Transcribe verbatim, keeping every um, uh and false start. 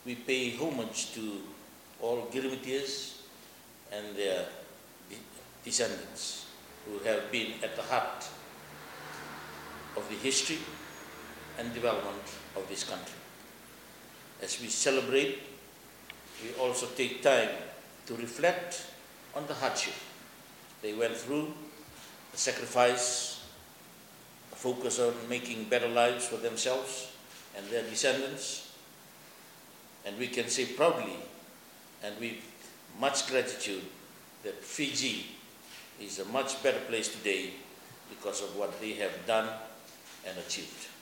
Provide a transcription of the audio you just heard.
we pay homage to all Girimitis and their descendants who have been at the heart of the history and development of this country. As we celebrate, we also take time to reflect on the hardship they went through, the sacrifice, the focus on making better lives for themselves and their descendants. And we can say proudly and with much gratitude that Fiji is a much better place today because of what they have done and achieved.